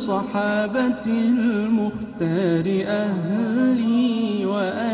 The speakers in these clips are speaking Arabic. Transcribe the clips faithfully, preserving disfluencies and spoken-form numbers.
الصحابة المختار أهلي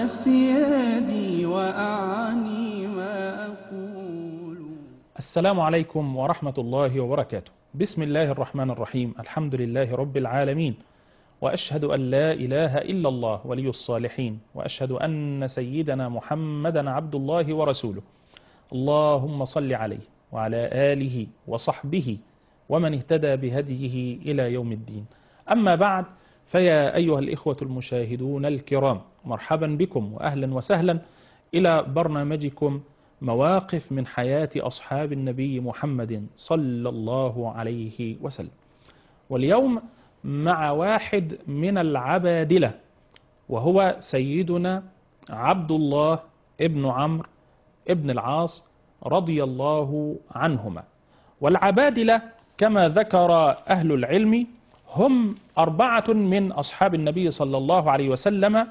وأسيادي وأعني ما أقول. السلام عليكم ورحمة الله وبركاته. بسم الله الرحمن الرحيم. الحمد لله رب العالمين، وأشهد أن لا إله إلا الله ولي الصالحين، وأشهد أن سيدنا محمدا عبد الله ورسوله. اللهم صل عليه وعلى آله وصحبه ومن اهتدى بهديه إلى يوم الدين. أما بعد، فيا أيها الإخوة المشاهدون الكرام، مرحبا بكم وأهلا وسهلا إلى برنامجكم مواقف من حياة أصحاب النبي محمد صلى الله عليه وسلم. واليوم مع واحد من العبادلة، وهو سيدنا عبد الله ابن عمرو ابن العاص رضي الله عنهما. والعبادلة كما ذكر أهل العلم هم أربعة من أصحاب النبي صلى الله عليه وسلم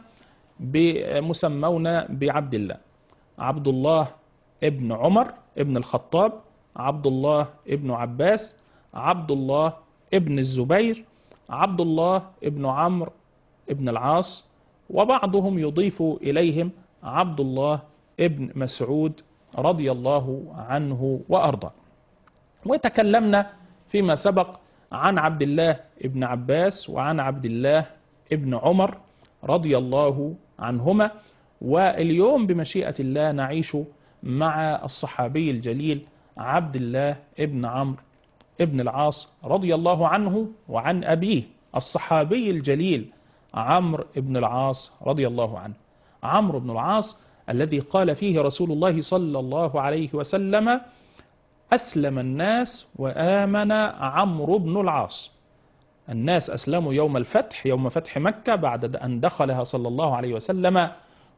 مسمون بعبد الله: عبد الله ابن عمر ابن الخطاب، عبد الله ابن عباس، عبد الله ابن الزبير، عبد الله ابن عمرو ابن العاص، وبعضهم يضيف إليهم عبد الله ابن مسعود رضي الله عنه وأرضاه. وتكلمنا فيما سبق عن عبد الله ابن عباس وعن عبد الله ابن عمر رضي الله عنهما، واليوم بمشيئة الله نعيش مع الصحابي الجليل عبد الله ابن عمرو ابن العاص رضي الله عنه وعن أبيه الصحابي الجليل عمرو ابن العاص رضي الله عنه. عمرو بن العاص الذي قال فيه رسول الله صلى الله عليه وسلم: أسلم الناس وآمن عمرو بن العاص. الناس أسلموا يوم الفتح، يوم فتح مكة، بعد أن دخلها صلى الله عليه وسلم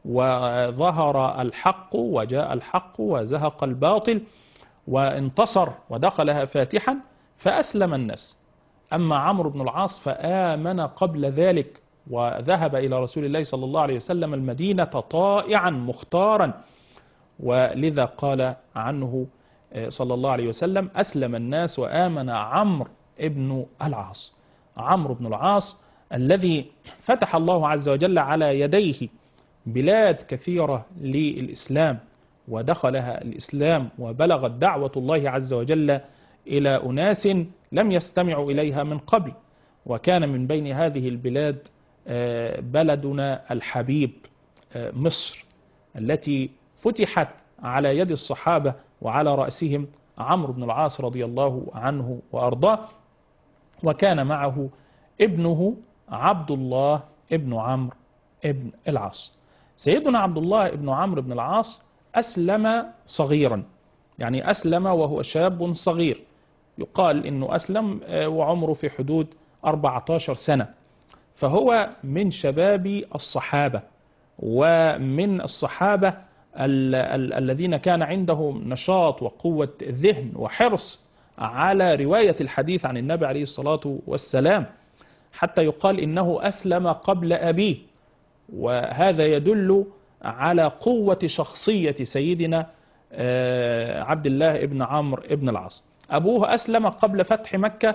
وظهر الحق وجاء الحق وزهق الباطل وانتصر ودخلها فاتحا، فأسلم الناس. أما عمرو بن العاص فآمن قبل ذلك وذهب إلى رسول الله صلى الله عليه وسلم المدينة طائعا مختارا، ولذا قال عنه صلى الله عليه وسلم: أسلم الناس وآمن عمرو بن العاص. عمرو بن العاص الذي فتح الله عز وجل على يديه بلاد كثيرة للإسلام، ودخلها الإسلام وبلغت دعوة الله عز وجل إلى أناس لم يستمعوا إليها من قبل. وكان من بين هذه البلاد بلدنا الحبيب مصر، التي فتحت على يد الصحابة وعلى رأسهم عمرو بن العاص رضي الله عنه وأرضاه، وكان معه ابنه عبد الله ابن عمرو ابن العاص. سيدنا عبد الله ابن عمرو بن العاص أسلم صغيرا، يعني أسلم وهو شاب صغير، يقال إنه أسلم وعمره في حدود أربعة عشر سنة، فهو من شباب الصحابة ومن الصحابة ال ال الذين كان عندهم نشاط وقوة ذهن وحرص على رواية الحديث عن النبي عليه الصلاة والسلام، حتى يقال إنه أسلم قبل أبيه. وهذا يدل على قوة شخصية سيدنا عبد الله ابن عمرو ابن العاص. أبوه أسلم قبل فتح مكة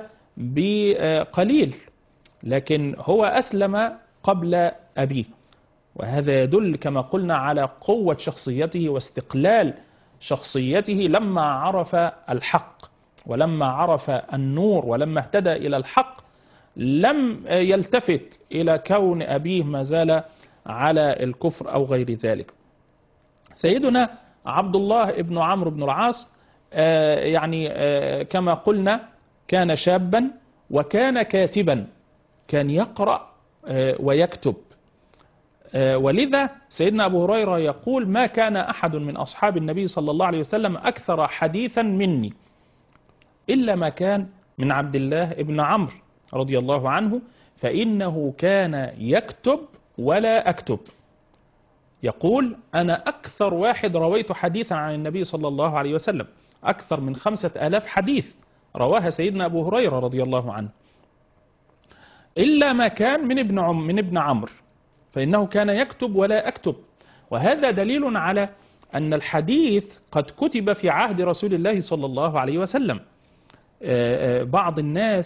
بقليل، لكن هو أسلم قبل أبيه، وهذا يدل كما قلنا على قوة شخصيته واستقلال شخصيته لما عرف الحق ولما عرف النور ولما اهتدى إلى الحق، لم يلتفت إلى كون أبيه ما زال على الكفر أو غير ذلك. سيدنا عبد الله ابن عمرو بن العاص يعني كما قلنا كان شابا وكان كاتبا، كان يقرأ ويكتب، ولذا سيدنا أبو هريرة يقول: ما كان أحد من أصحاب النبي صلى الله عليه وسلم أكثر حديثا مني إلا ما كان من عبد الله ابن عمرو رضي الله عنه، فإنه كان يكتب ولا أكتب. يقول: أنا أكثر واحد رويت حديثا عن النبي صلى الله عليه وسلم، أكثر من خمسة آلاف حديث رواها سيدنا أبو هريرة رضي الله عنه، إلا ما كان من ابن عم من ابن عمرو، فإنه كان يكتب ولا أكتب. وهذا دليل على أن الحديث قد كتب في عهد رسول الله صلى الله عليه وسلم. بعض الناس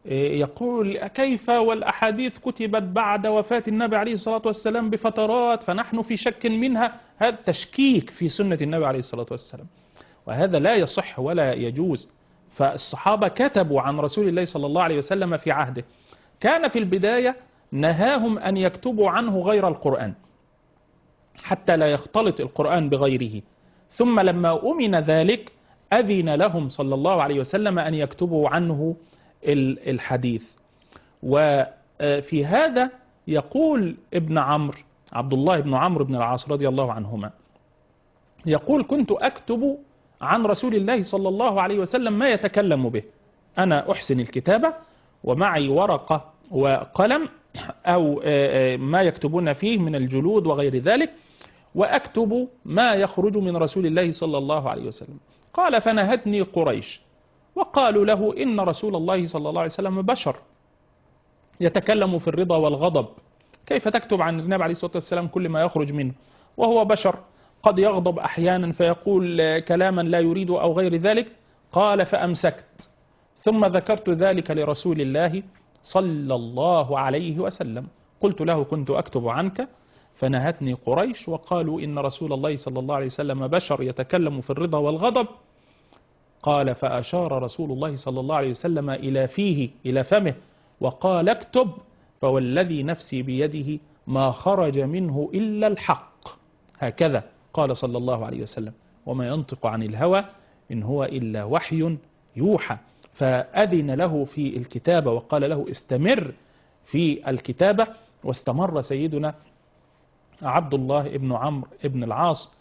يقول كيف والأحاديث كتبت بعد وفاة النبي عليه الصلاة والسلام بفترات فنحن في شك منها. هذا تشكيك في سنة النبي عليه الصلاة والسلام، وهذا لا يصح ولا يجوز. فالصحابة كتبوا عن رسول الله صلى الله عليه وسلم في عهده. كان في البداية نهاهم أن يكتبوا عنه غير القرآن حتى لا يختلط القرآن بغيره، ثم لما أمن ذلك أذن لهم صلى الله عليه وسلم أن يكتبوا عنه الحديث. وفي هذا يقول ابن عمرو عبد الله بن عمرو بن العاص رضي الله عنهما، يقول كنت أكتب عن رسول الله صلى الله عليه وسلم ما يتكلم به. أنا أحسن الكتابة ومعي ورقة وقلم أو ما يكتبون فيه من الجلود وغير ذلك، وأكتب ما يخرج من رسول الله صلى الله عليه وسلم. قال فنهتني قريش وقالوا له إن رسول الله صلى الله عليه وسلم بشر يتكلم في الرضا والغضب، كيف تكتب عن النبي عليه الصلاة والسلام كل ما يخرج منه وهو بشر قد يغضب أحيانا فيقول كلاما لا يريد أو غير ذلك. قال فأمسكت، ثم ذكرت ذلك لرسول الله صلى الله عليه وسلم، قلت له كنت أكتب عنك فنهتني قريش وقالوا إن رسول الله صلى الله عليه وسلم بشر يتكلم في الرضا والغضب. قال فأشار رسول الله صلى الله عليه وسلم إلى فيه إلى فمه وقال اكتب، فوالذي نفسي بيده ما خرج منه إلا الحق. هكذا قال صلى الله عليه وسلم، وما ينطق عن الهوى إن هو إلا وحي يوحى. فأذن له في الكتابة وقال له استمر في الكتابة، واستمر سيدنا عبد الله بن عمرو بن العاص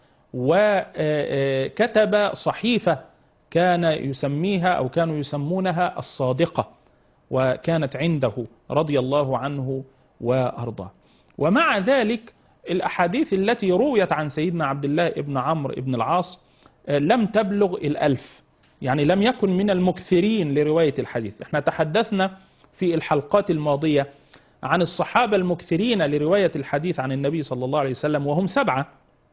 وكتب صحيفة كان يسميها أو كانوا يسمونها الصادقة، وكانت عنده رضي الله عنه وأرضاه. ومع ذلك الأحاديث التي رويت عن سيدنا عبد الله بن عمرو بن العاص لم تبلغ الألف، يعني لم يكن من المكثرين لرواية الحديث. احنا تحدثنا في الحلقات الماضية عن الصحابة المكثرين لرواية الحديث عن النبي صلى الله عليه وسلم، وهم سبعة،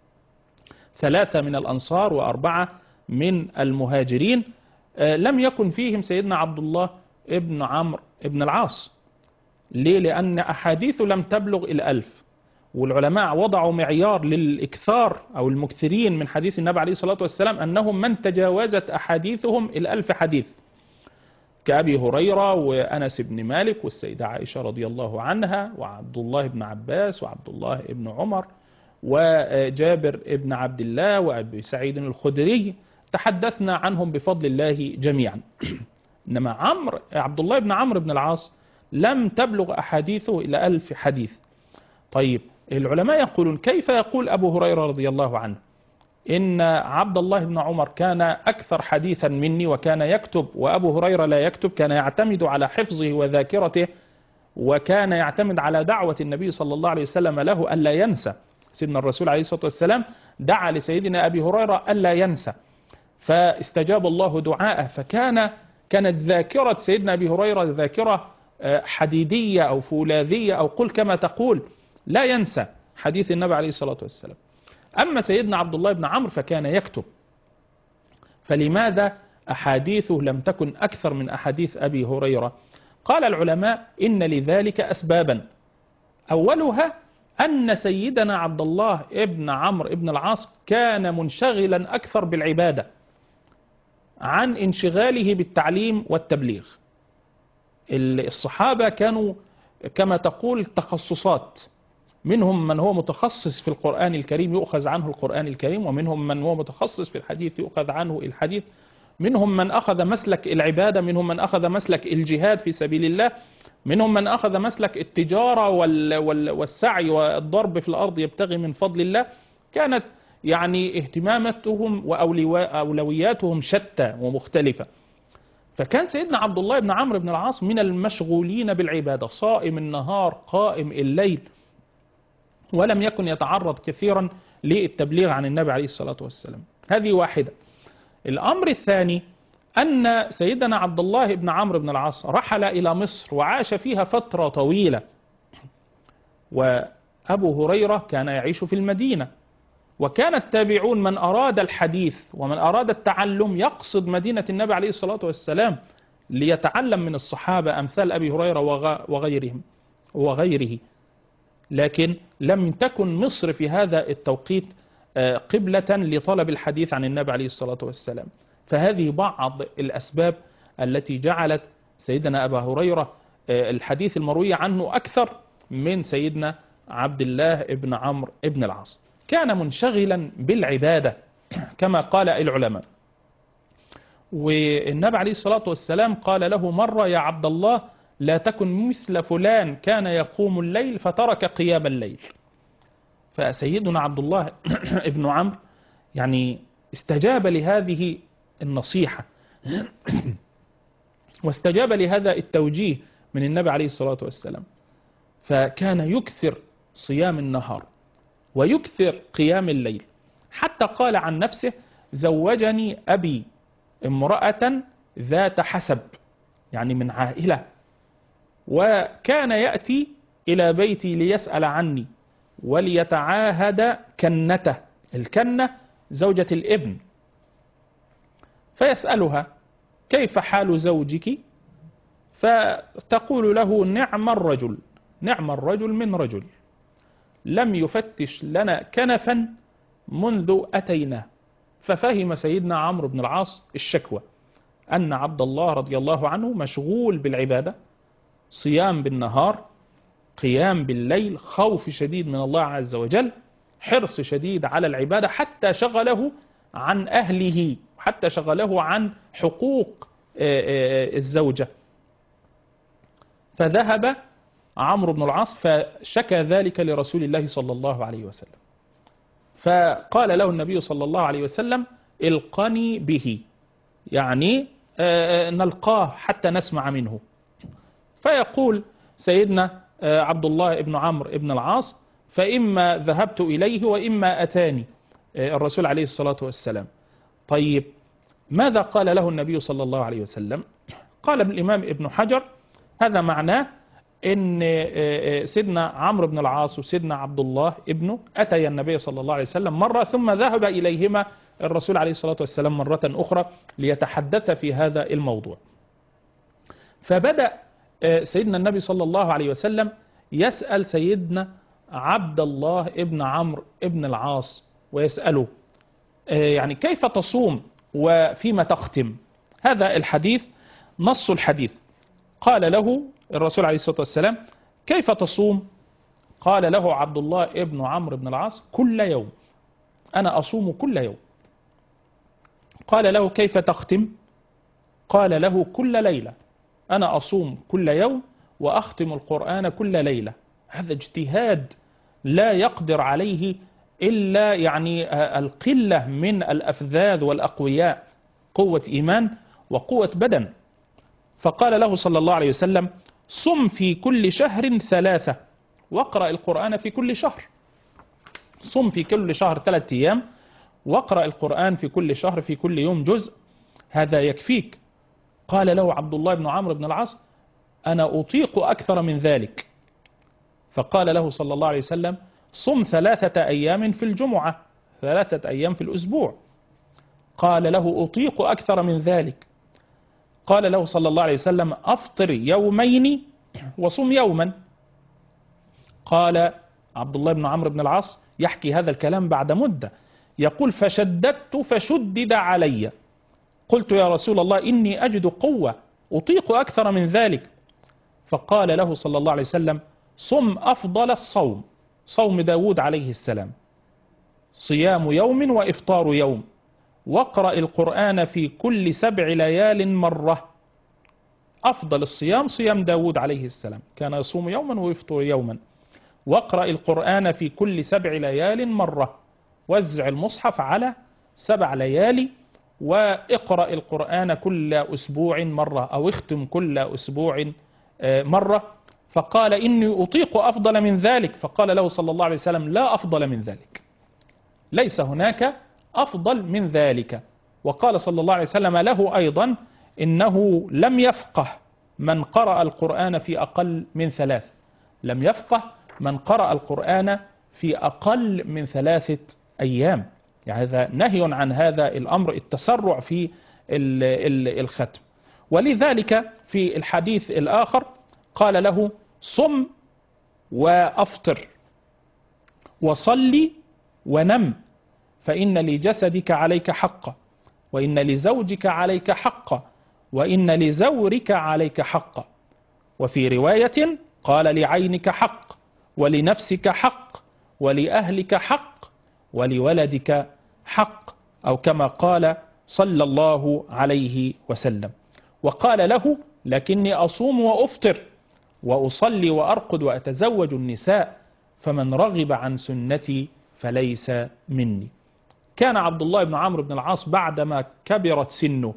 ثلاثة من الأنصار وأربعة من المهاجرين. لم يكن فيهم سيدنا عبد الله ابن عمرو ابن العاص. ليه؟ لأن أحاديثه لم تبلغ الألف، والعلماء وضعوا معيار للإكثار أو المكثرين من حديث النبي عليه الصلاة والسلام أنهم من تجاوزت أحاديثهم الألف حديث، كأبي هريرة وأنس بن مالك والسيدة عائشة رضي الله عنها وعبد الله بن عباس وعبد الله بن عمر وجابر بن عبد الله وأبي سعيد الخدري، تحدثنا عنهم بفضل الله جميعا. إنما عمرو عبد الله بن عمرو بن العاص لم تبلغ أحاديثه إلى ألف حديث. طيب العلماء يقولون كيف يقول أبو هريرة رضي الله عنه إن عبد الله بن عمر كان أكثر حديثا مني وكان يكتب وأبو هريرة لا يكتب، كان يعتمد على حفظه وذاكرته، وكان يعتمد على دعوة النبي صلى الله عليه وسلم له ألا ينسى. سيدنا الرسول عليه الصلاة والسلام دعا لسيدنا أبي هريرة ألا ينسى، فاستجاب الله دعاءه، فكان كانت ذاكرة سيدنا أبي هريرة ذاكرة حديدية أو فولاذية أو قل كما تقول، لا ينسى حديث النبي عليه الصلاة والسلام. أما سيدنا عبد الله بن عمرو فكان يكتب، فلماذا أحاديثه لم تكن أكثر من أحاديث أبي هريرة؟ قال العلماء إن لذلك أسبابا، أولها أن سيدنا عبد الله بن عمرو بن العاص كان منشغلا أكثر بالعبادة عن انشغاله بالتعليم والتبليغ. الصحابة كانوا كما تقول تخصصات، منهم من هو متخصص في القرآن الكريم يؤخذ عنه القرآن الكريم، ومنهم من هو متخصص في الحديث يؤخذ عنه الحديث، منهم من أخذ مسلك العبادة، منهم من أخذ مسلك الجهاد في سبيل الله، منهم من أخذ مسلك التجارة والسعي والضرب في الأرض يبتغي من فضل الله. كانت يعني اهتماماتهم وأولوياتهم شتى ومختلفة. فكان سيدنا عبد الله بن عمرو بن العاص من المشغولين بالعبادة، صائم النهار قائم الليل، ولم يكن يتعرض كثيرا للتبليغ عن النبي عليه الصلاة والسلام. هذه واحدة. الأمر الثاني أن سيدنا عبد الله بن عمرو بن العاص رحل إلى مصر وعاش فيها فترة طويلة، وأبو هريرة كان يعيش في المدينة، وكان التابعون من أراد الحديث ومن أراد التعلم يقصد مدينة النبي عليه الصلاة والسلام، ليتعلم من الصحابة أمثال أبي هريرة وغيرهم وغيره، لكن لم تكن مصر في هذا التوقيت قبلة لطلب الحديث عن النبي عليه الصلاة والسلام. فهذه بعض الأسباب التي جعلت سيدنا أبا هريرة الحديث المروي عنه أكثر من سيدنا عبد الله ابن عمرو ابن العاص. كان منشغلا بالعبادة كما قال العلماء، والنبي عليه الصلاة والسلام قال له مرة: يا عبد الله لا تكن مثل فلان كان يقوم الليل فترك قيام الليل. فسيدنا عبد الله ابن عمرو يعني استجاب لهذه النصيحة واستجاب لهذا التوجيه من النبي عليه الصلاة والسلام، فكان يكثر صيام النهار ويكثر قيام الليل، حتى قال عن نفسه: زوجني أبي امرأة ذات حسب، يعني من عائلة، وكان يأتي إلى بيتي ليسأل عني وليتعاهد كنته. الكنة زوجة الابن، فيسألها: كيف حال زوجك؟ فتقول له: نعم الرجل، نعم الرجل من رجل لم يفتش لنا كنفا منذ أتيناه. ففهم سيدنا عمرو بن العاص الشكوى، أن عبد الله رضي الله عنه مشغول بالعبادة، صيام بالنهار، قيام بالليل، خوف شديد من الله عز وجل، حرص شديد على العبادة، حتى شغله عن أهله، حتى شغله عن حقوق الزوجة. فذهب عمرو بن العاص فشكى ذلك لرسول الله صلى الله عليه وسلم، فقال له النبي صلى الله عليه وسلم: القني به، يعني نلقاه حتى نسمع منه. فيقول سيدنا عبد الله بن عمرو بن العاص: فإما ذهبت إليه وإما أتاني الرسول عليه الصلاة والسلام. طيب ماذا قال له النبي صلى الله عليه وسلم؟ قال الإمام ابن حجر: هذا معناه إن سيدنا عمرو بن العاص وسيدنا عبد الله ابنه أتي النبي صلى الله عليه وسلم مرة، ثم ذهب إليهما الرسول عليه الصلاة والسلام مرة أخرى ليتحدث في هذا الموضوع. فبدأ سيدنا النبي صلى الله عليه وسلم يسأل سيدنا عبد الله ابن عمرو ابن العاص ويسأله: يعني كيف تصوم وفيما تختم؟ هذا الحديث نص الحديث. قال له الرسول عليه الصلاة والسلام: كيف تصوم؟ قال له عبد الله ابن عمرو بن العاص: كل يوم، أنا أصوم كل يوم. قال له: كيف تختم؟ قال له: كل ليلة، أنا أصوم كل يوم وأختم القرآن كل ليلة. هذا اجتهاد لا يقدر عليه إلا يعني القلة من الأفذاذ والأقوياء، قوة إيمان وقوة بدن. فقال له صلى الله عليه وسلم: صم في كل شهر ثلاثة واقرأ القرآن في كل شهر. صم في كل شهر ثلاثة أيام واقرأ القرآن في كل شهر في كل يوم جزء، هذا يكفيك. قال له عبد الله بن عمرو بن العاص: أنا أطيق أكثر من ذلك. فقال له صلى الله عليه وسلم: صم ثلاثة أيام في الجمعة، ثلاثة أيام في الأسبوع. قال له: أطيق أكثر من ذلك. قال له صلى الله عليه وسلم: أفطر يومين وصم يوما. قال عبد الله بن عمرو بن العاص يحكي هذا الكلام بعد مدة، يقول: فشددت فشدد علي، قلت: يا رسول الله إني أجد قوة أطيق أكثر من ذلك. فقال له صلى الله عليه وسلم: صم أفضل الصوم، صوم داود عليه السلام، صيام يوم وإفطار يوم، واقرأ القرآن في كل سبع ليال مرة. أفضل الصيام صيام داود عليه السلام، كان يصوم يوما ويفطر يوما. واقرأ القرآن في كل سبع ليال مرة، وزع المصحف على سبع ليالي، واقرأ القرآن كل أسبوع مرة، أو اختم كل أسبوع مرة. فقال: إني أطيق أفضل من ذلك. فقال له صلى الله عليه وسلم: لا أفضل من ذلك، ليس هناك أفضل من ذلك. وقال صلى الله عليه وسلم له أيضا: إنه لم يفقه من قرأ القرآن في أقل من ثلاث، لم يفقه من قرأ القرآن في أقل من ثلاثة أيام. يعني هذا نهي عن هذا الأمر، التسرع في الختم. ولذلك في الحديث الآخر قال له صم وأفطر وصلي ونم، فإن لجسدك عليك حقا، وإن لزوجك عليك حقا، وإن لزورك عليك حقا. وفي رواية قال لعينك حق، ولنفسك حق، ولأهلك حق، ولولدك حق، أو كما قال صلى الله عليه وسلم. وقال له لكني أصوم وأفطر وأصلي وأرقد وأتزوج النساء، فمن رغب عن سنتي فليس مني. كان عبد الله بن عمرو بن العاص بعدما كبرت سنه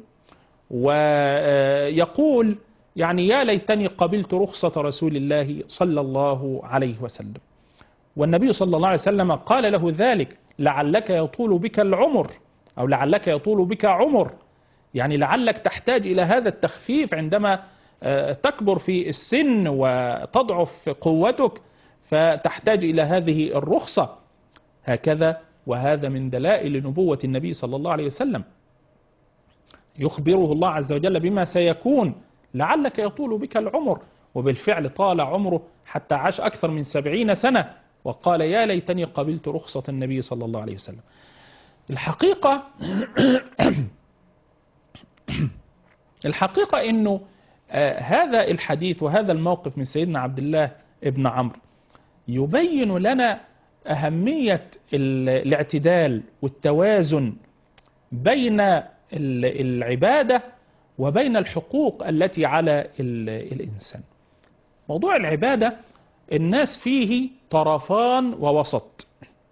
ويقول يعني يا ليتني قبلت رخصة رسول الله صلى الله عليه وسلم، والنبي صلى الله عليه وسلم قال له ذلك لعلك يطول بك العمر، أو لعلك يطول بك عمر، يعني لعلك تحتاج إلى هذا التخفيف عندما تكبر في السن وتضعف قوتك، فتحتاج إلى هذه الرخصة. هكذا، وهذا من دلائل نبوة النبي صلى الله عليه وسلم، يخبره الله عز وجل بما سيكون، لعلك يطول بك العمر. وبالفعل طال عمره حتى عاش أكثر من سبعين سنة، وقال يا ليتني قبلت رخصة النبي صلى الله عليه وسلم. الحقيقة الحقيقة أنه آه هذا الحديث وهذا الموقف من سيدنا عبد الله ابن عمرو يبين لنا أهمية الاعتدال والتوازن بين العبادة وبين الحقوق التي على الإنسان. موضوع العبادة الناس فيه طرفان ووسط.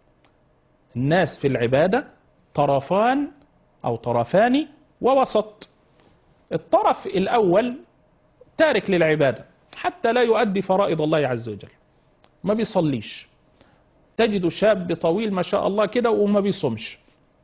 الناس في العبادة طرفان أو طرفان ووسط. الطرف الأول تارك للعبادة حتى لا يؤدي فرائض الله عز وجل، ما بيصليش، تجد شاب طويل ما شاء الله كده وما بيصومش،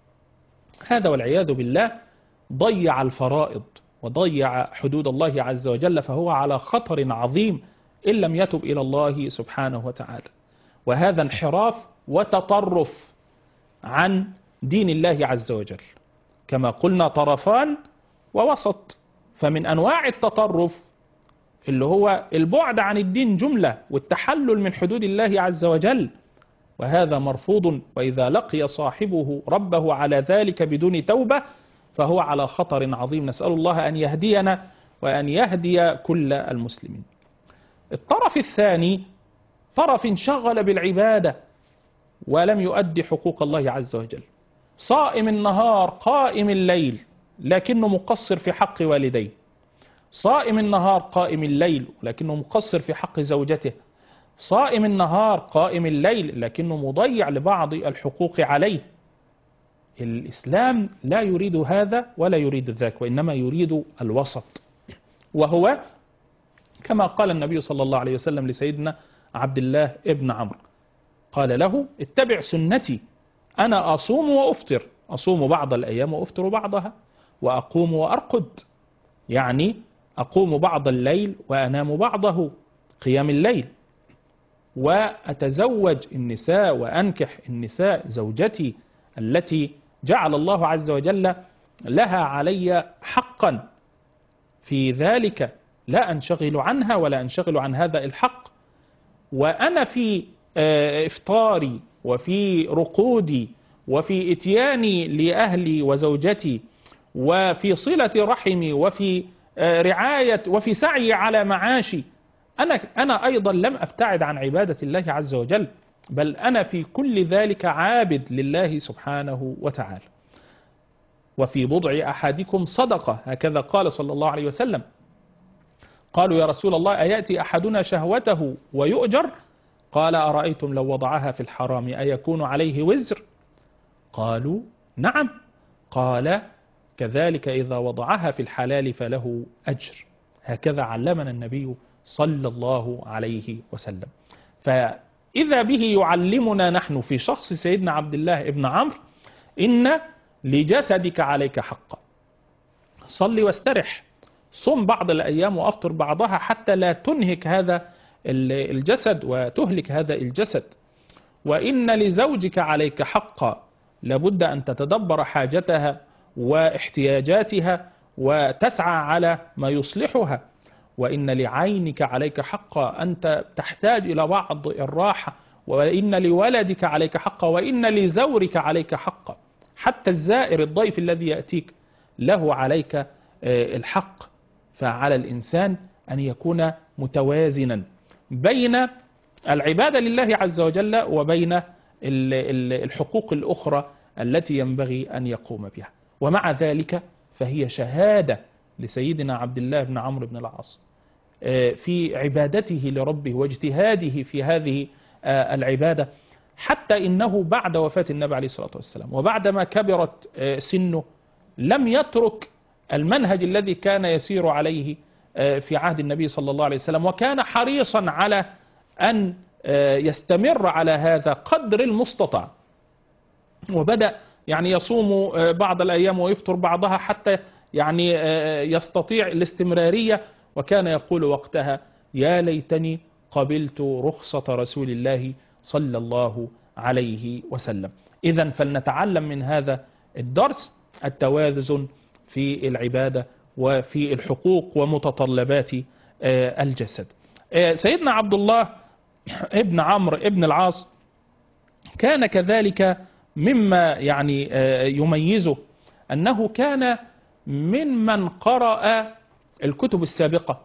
هذا والعياذ بالله ضيع الفرائض وضيع حدود الله عز وجل، فهو على خطر عظيم إن لم يتب إلى الله سبحانه وتعالى. وهذا انحراف وتطرف عن دين الله عز وجل، كما قلنا طرفان ووسط. فمن أنواع التطرف اللي هو البعد عن الدين جملة والتحلل من حدود الله عز وجل، وهذا مرفوض، وإذا لقي صاحبه ربه على ذلك بدون توبة فهو على خطر عظيم. نسأل الله أن يهدينا وأن يهدي كل المسلمين. الطرف الثاني طرف انشغل بالعبادة ولم يؤدي حقوق الله عز وجل، صائم النهار قائم الليل لكنه مقصر في حق والديه، صائم النهار قائم الليل لكنه مقصر في حق زوجته، صائم النهار قائم الليل لكنه مضيع لبعض الحقوق عليه. الإسلام لا يريد هذا ولا يريد ذاك، وإنما يريد الوسط، وهو كما قال النبي صلى الله عليه وسلم لسيدنا عبد الله ابن عمرو، قال له اتبع سنتي، أنا أصوم وأفطر، أصوم بعض الأيام وأفطر بعضها، وأقوم وأرقد، يعني أقوم بعض الليل وأنام بعضه قيام الليل، وأتزوج النساء وأنكح النساء زوجتي التي جعل الله عز وجل لها علي حقا في ذلك، لا أنشغل عنها ولا أنشغل عن هذا الحق، وأنا في إفطاري وفي رقودي وفي إتياني لأهلي وزوجتي وفي صلة رحمي وفي رعاية وفي سعي على معاشي، أنا أنا أيضا لم أبتعد عن عبادة الله عز وجل، بل أنا في كل ذلك عابد لله سبحانه وتعالى. وفي بضع أحدكم صدقة، هكذا قال صلى الله عليه وسلم. قالوا يا رسول الله أيأتي أحدنا شهوته ويؤجر؟ قال أرأيتم لو وضعها في الحرام أيكون عليه وزر؟ قالوا نعم. قال كذلك إذا وضعها في الحلال فله أجر. هكذا علمنا النبي صلى الله عليه وسلم. فإذا به يعلمنا نحن في شخص سيدنا عبد الله ابن عمرو إن لجسدك عليك حقا، صلي واسترح، صم بعض الأيام وأفطر بعضها حتى لا تنهك هذا الجسد وتهلك هذا الجسد. وإن لزوجك عليك حقا، لابد أن تتدبر حاجتها واحتياجاتها وتسعى على ما يصلحها. وإن لعينك عليك حقا، أنت تحتاج إلى بعض الراحة. وإن لولدك عليك حقا، وإن لزورك عليك حقا. حتى الزائر الضيف الذي يأتيك له عليك الحق. فعلى الإنسان أن يكون متوازنا بين العبادة لله عز وجل وبين الحقوق الأخرى التي ينبغي أن يقوم بها. ومع ذلك فهي شهادة لسيدنا عبد الله بن عمرو بن العاص في عبادته لربه واجتهاده في هذه العبادة، حتى إنه بعد وفاة النبي عليه الصلاة والسلام وبعدما كبرت سنه لم يترك المنهج الذي كان يسير عليه في عهد النبي صلى الله عليه وسلم، وكان حريصا على أن يستمر على هذا قدر المستطاع. وبدأ يعني يصوم بعض الأيام ويفطر بعضها حتى يعني يستطيع الاستمرارية. وكان يقول وقتها: يا ليتني قبلت رخصة رسول الله صلى الله عليه وسلم. إذن فلنتعلم من هذا الدرس التوازن في العبادة وفي الحقوق ومتطلبات الجسد. سيدنا عبد الله ابن عمرو ابن العاص كان كذلك مما يعني يميزه أنه كان ممن قرأ الكتب السابقة.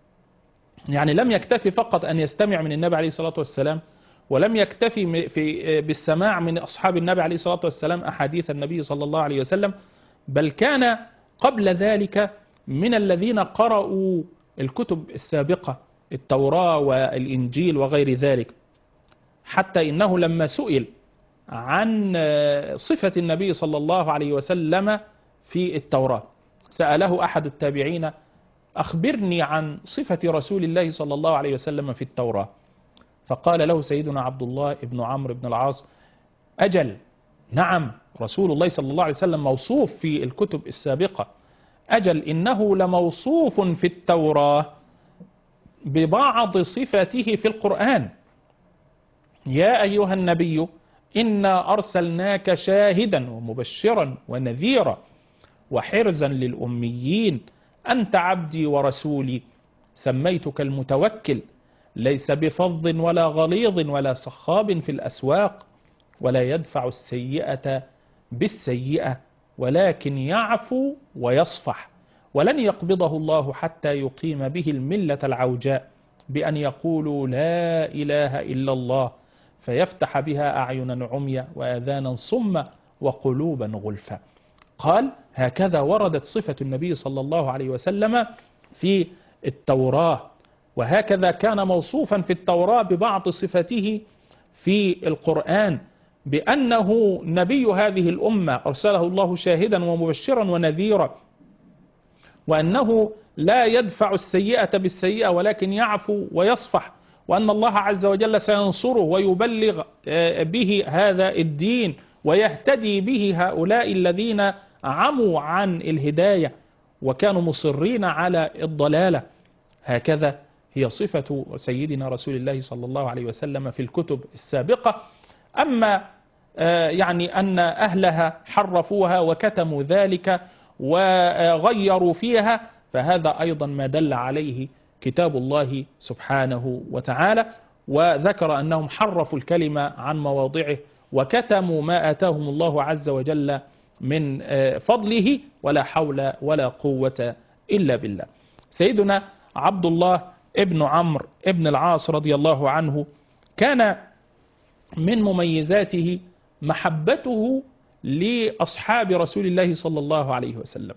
يعني لم يكتفي فقط أن يستمع من النبي عليه الصلاة والسلام، ولم يكتفي في بالسماع من أصحاب النبي عليه الصلاة والسلام أحاديث النبي صلى الله عليه وسلم، بل كان قبل ذلك من الذين قرأوا الكتب السابقة، التوراة والإنجيل وغير ذلك. حتى إنه لما سئل عن صفة النبي صلى الله عليه وسلم في التوراة سأله أحد التابعين: أخبرني عن صفة رسول الله صلى الله عليه وسلم في التوراة. فقال له سيدنا عبد الله ابن عمرو بن العاص: أجل، نعم، رسول الله صلى الله عليه وسلم موصوف في الكتب السابقة، أجل إنه لموصوف في التوراة ببعض صفاته في القرآن. يا أيها النبي إنا أرسلناك شاهدا ومبشرا ونذيرا وحرزا للأميين، أنت عبدي ورسولي، سميتك المتوكل، ليس بفظ ولا غليظ ولا صخاب في الأسواق، ولا يدفع السيئة بالسيئة، ولكن يعفو ويصفح، ولن يقبضه الله حتى يقيم به الملة العوجاء بأن يقولوا لا إله إلا الله، فيفتح بها أعينا عميا وآذانا صما وقلوبا غلفا. قال: هكذا وردت صفة النبي صلى الله عليه وسلم في التوراة، وهكذا كان موصوفا في التوراة ببعض صفاته في القرآن، بأنه نبي هذه الأمة أرسله الله شاهدا ومبشرا ونذيرا، وأنه لا يدفع السيئة بالسيئة ولكن يعفو ويصفح، وأن الله عز وجل سينصره ويبلغ به هذا الدين ويهتدي به هؤلاء الذين عموا عن الهداية وكانوا مصرين على الضلالة. هكذا هي صفة سيدنا رسول الله صلى الله عليه وسلم في الكتب السابقة. أما يعني أن أهلها حرفوها وكتموا ذلك وغيروا فيها، فهذا أيضا ما دل عليه كتاب الله سبحانه وتعالى، وذكر أنهم حرفوا الكلمة عن مواضعه وكتموا ما آتاهم الله عز وجل من فضله، ولا حول ولا قوة إلا بالله. سيدنا عبد الله ابن عمرو ابن العاص رضي الله عنه كان من مميزاته محبته لأصحاب رسول الله صلى الله عليه وسلم.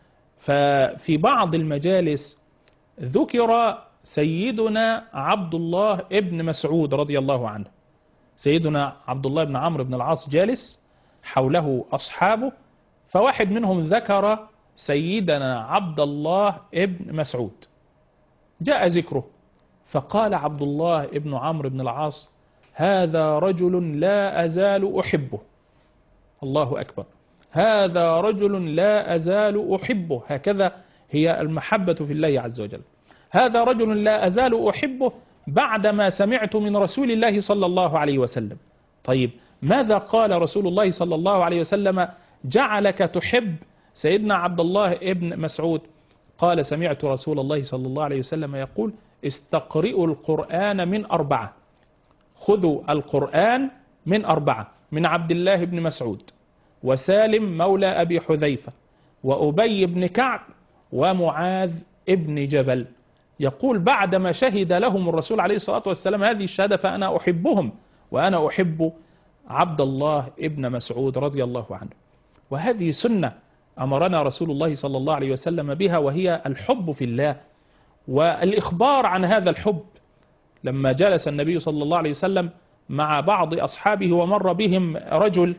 ففي بعض المجالس ذكر سيدنا عبد الله ابن مسعود رضي الله عنه. سيدنا عبد الله بن عمرو بن العاص جالس حوله أصحابه، فواحد منهم ذكر سيدنا عبد الله ابن مسعود، جاء ذكره، فقال عبد الله ابن عمرو بن العاص: هذا رجل لا أزال أحبه. الله أكبر، هذا رجل لا أزال أحبه. هكذا هي المحبة في الله عز وجل. هذا رجل لا أزال أحبه بعدما سمعت من رسول الله صلى الله عليه وسلم. طيب، ماذا قال رسول الله صلى الله عليه وسلم جعلك تحب سيدنا عبد الله ابن مسعود قال سمعت رسول الله صلى الله عليه وسلم يقول استقرئوا القرآن من أربعة، خذوا القرآن من أربعة، من عبد الله بن مسعود وسالم مولى أبي حذيفة وأبي بن كعب ومعاذ ابن جبل. يقول بعدما شهد لهم الرسول عليه الصلاة والسلام هذه الشهادة فأنا أحبهم وأنا أحب عبد الله ابن مسعود رضي الله عنه. وهذه سنة أمرنا رسول الله صلى الله عليه وسلم بها، وهي الحب في الله والإخبار عن هذا الحب. لما جلس النبي صلى الله عليه وسلم مع بعض أصحابه ومر بهم رجل،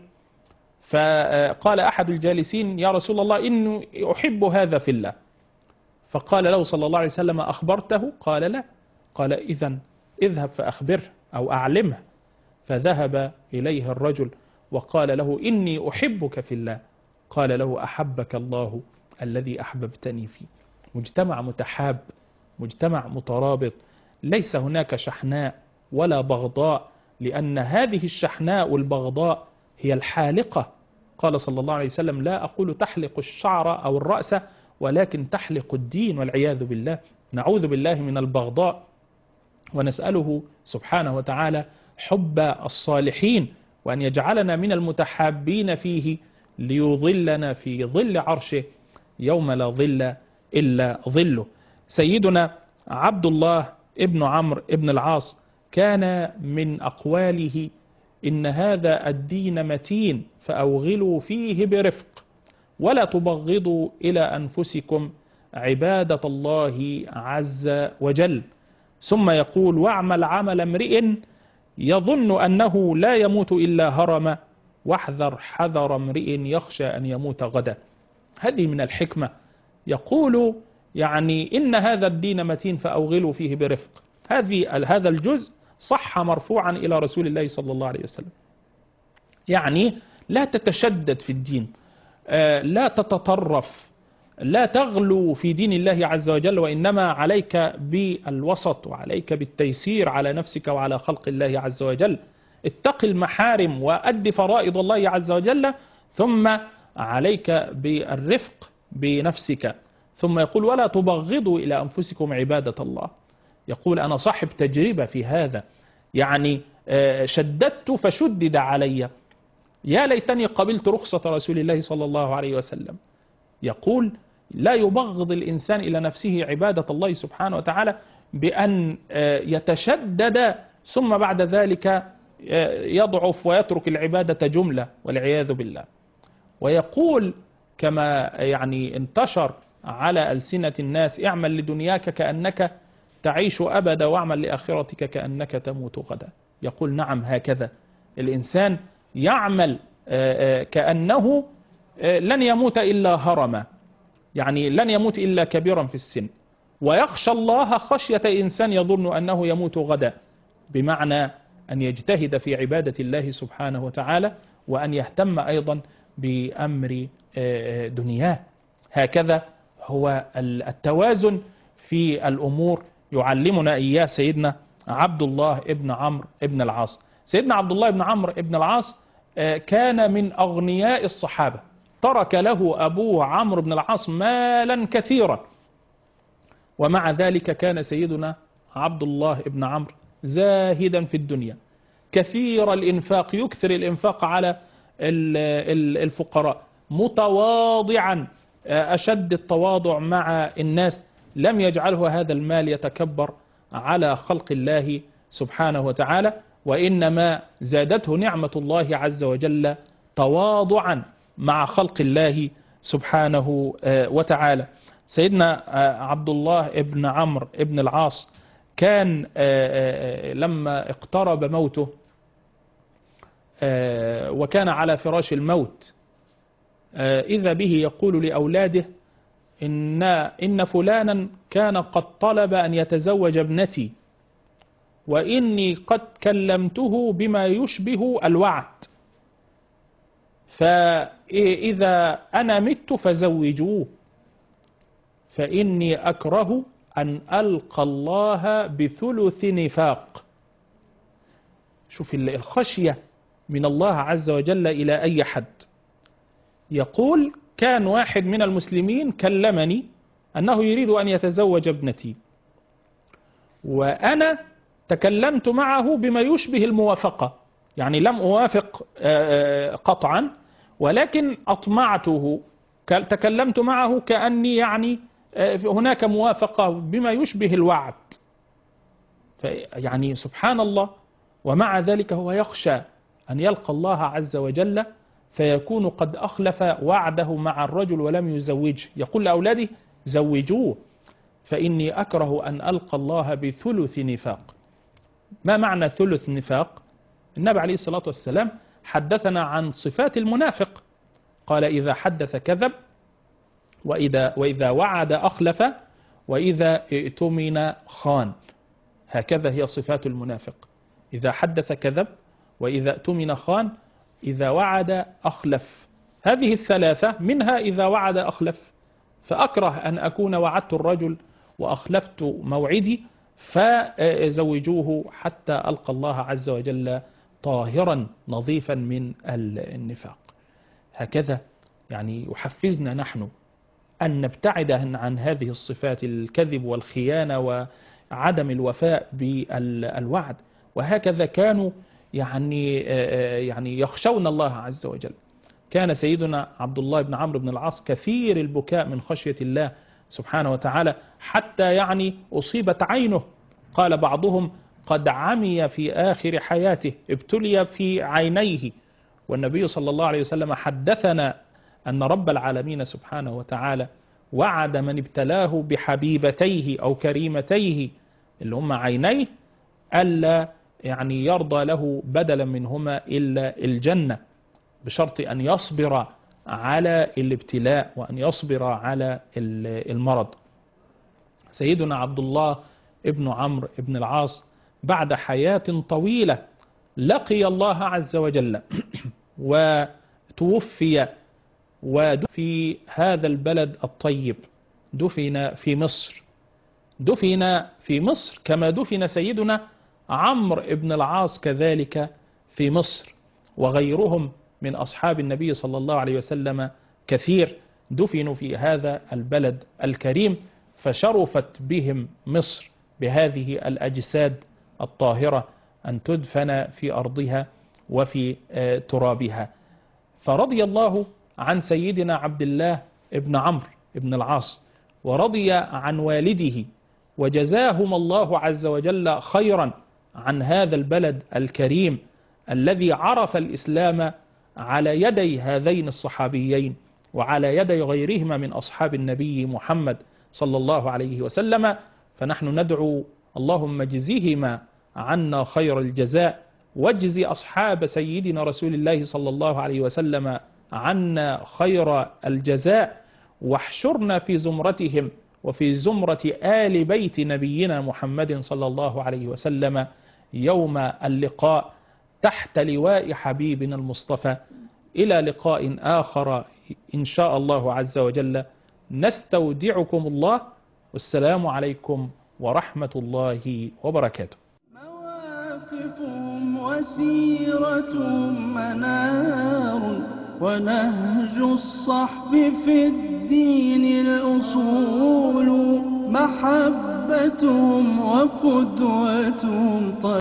فقال أحد الجالسين يا رسول الله إني أحب هذا في الله، فقال له صلى الله عليه وسلم أخبرته؟ قال لا. قال إذن اذهب فأخبره أو أعلمه. فذهب إليه الرجل وقال له إني أحبك في الله. قال له أحبك الله الذي أحببتني فيه. مجتمع متحاب، مجتمع مترابط، ليس هناك شحناء ولا بغضاء، لأن هذه الشحناء والبغضاء هي الحالقة. قال صلى الله عليه وسلم لا أقول تحلق الشعر أو الرأس ولكن تحلق الدين، والعياذ بالله. نعوذ بالله من البغضاء، ونسأله سبحانه وتعالى حب الصالحين، وأن يجعلنا من المتحابين فيه ليظلنا في ظل عرشه يوم لا ظل إلا ظله. سيدنا عبد الله ابن عمرو ابن العاص كان من أقواله إن هذا الدين متين فأوغلوا فيه برفق ولا تبغضوا إلى أنفسكم عبادة الله عز وجل. ثم يقول واعمل عمل امرئ يظن أنه لا يموت إلا هرم واحذر حذر امرئ يخشى أن يموت غدا. هذه من الحكمة. يقول يعني إن هذا الدين متين فأوغلوا فيه برفق. هذه هذا الجزء صح مرفوعا إلى رسول الله صلى الله عليه وسلم. يعني لا تتشدد في الدين، لا تتطرف، لا تغلو في دين الله عز وجل، وإنما عليك بالوسط وعليك بالتيسير على نفسك وعلى خلق الله عز وجل. اتق المحارم وأد فرائض الله عز وجل، ثم عليك بالرفق بنفسك. ثم يقول ولا تبغضوا إلى أنفسكم عبادة الله. يقول أنا صاحب تجربة في هذا، يعني شددت فشدد علي، يا ليتني قبلت رخصة رسول الله صلى الله عليه وسلم. يقول لا يبغض الإنسان إلى نفسه عبادة الله سبحانه وتعالى بأن يتشدد ثم بعد ذلك يضعف ويترك العبادة جملة والعياذ بالله. ويقول كما يعني انتشر على ألسنة الناس اعمل لدنياك كأنك تعيش أبدا واعمل لآخرتك كأنك تموت غدا. يقول نعم هكذا الإنسان يعمل كأنه لن يموت إلا هرما، يعني لن يموت إلا كبيرا في السن، ويخشى الله خشية إنسان يظن أنه يموت غدا، بمعنى أن يجتهد في عبادة الله سبحانه وتعالى وأن يهتم أيضا بأمر دنياه. هكذا هو التوازن في الأمور يعلمنا إياه سيدنا عبد الله ابن عمرو ابن العاص. سيدنا عبد الله ابن عمرو ابن العاص كان من أغنياء الصحابة، ترك له أبوه عمرو بن العاص مالا كثيرا، ومع ذلك كان سيدنا عبد الله ابن عمرو زاهدا في الدنيا كثير الإنفاق، يكثر الإنفاق على الفقراء، متواضعا أشد التواضع مع الناس، لم يجعله هذا المال يتكبر على خلق الله سبحانه وتعالى، وإنما زادته نعمة الله عز وجل تواضعا مع خلق الله سبحانه وتعالى. سيدنا عبد الله ابن عمرو ابن العاص كان لما اقترب موته وكان على فراش الموت إذا به يقول لأولاده إن, إن فلانا كان قد طلب أن يتزوج ابنتي وإني قد كلمته بما يشبه الوعد، فإذا أنا مت فزوجوه فإني أكره أن ألقى الله بثلث نفاق. شوف الخشية من الله عز وجل إلى أي حد. يقول كان واحد من المسلمين كلمني أنه يريد أن يتزوج ابنتي، وأنا تكلمت معه بما يشبه الموافقة، يعني لم أوافق قطعا ولكن أطمعته، تكلمت معه كأني يعني هناك موافقة بما يشبه الوعد. يعني سبحان الله، ومع ذلك هو يخشى أن يلقى الله عز وجل فيكون قد أخلف وعده مع الرجل ولم يزوجه. يقول لأولاده زوجوه فإني أكره أن ألقى الله بثلث نفاق. ما معنى ثلث نفاق؟ النبي عليه الصلاة والسلام حدثنا عن صفات المنافق، قال إذا حدث كذب، وإذا, وإذا وعد أخلف، وإذا ائتمن خان. هكذا هي صفات المنافق، إذا حدث كذب، وإذا ائتمن خان، إذا وعد أخلف. هذه الثلاثة منها إذا وعد أخلف، فأكره أن أكون وعدت الرجل وأخلفت موعدي، فزوجوه حتى ألقى الله عز وجل طاهرا نظيفا من النفاق. هكذا يعني يحفزنا نحن أن نبتعد عن هذه الصفات، الكذب والخيانة وعدم الوفاء بالوعد. وهكذا كانوا يعني يعني يخشون الله عز وجل. كان سيدنا عبد الله بن عمرو بن العاص كثير البكاء من خشية الله سبحانه وتعالى، حتى يعني أصيبت عينه. قال بعضهم قد عمي في آخر حياته، ابتلي في عينيه. والنبي صلى الله عليه وسلم حدثنا أن رب العالمين سبحانه وتعالى وعد من ابتلاه بحبيبتيه أو كريمتيه اللي هم عينيه ألا يعني يرضى له بدلا منهما إلا الجنة، بشرط أن يصبر على الابتلاء وأن يصبر على المرض. سيدنا عبد الله ابن عمرو ابن العاص بعد حياة طويلة لقي الله عز وجل وتوفي، ودفن في هذا البلد الطيب، دفن في مصر. دفن في مصر كما دفن سيدنا عمرو ابن العاص كذلك في مصر، وغيرهم من أصحاب النبي صلى الله عليه وسلم كثير دفنوا في هذا البلد الكريم، فشرفت بهم مصر بهذه الأجساد الطاهرة أن تدفن في أرضها وفي ترابها. فرضي الله عن سيدنا عبد الله ابن عمرو ابن العاص، ورضي عن والده، وجزاهم الله عز وجل خيرا عن هذا البلد الكريم الذي عرف الإسلام على يدي هذين الصحابيين وعلى يدي غيرهما من أصحاب النبي محمد صلى الله عليه وسلم. فنحن ندعو اللهم اجزهما عنا خير الجزاء، واجزي أصحاب سيدنا رسول الله صلى الله عليه وسلم عنا خير الجزاء، واحشرنا في زمرتهم وفي زمرة آل بيت نبينا محمد صلى الله عليه وسلم يوم اللقاء تحت لواء حبيبنا المصطفى. إلى لقاء آخر إن شاء الله عز وجل، نستودعكم الله، والسلام عليكم ورحمة الله وبركاته. مواقفهم وسيرتهم منار، ونهج الصحب في الدين الأصول، محبتهم وقدوتهم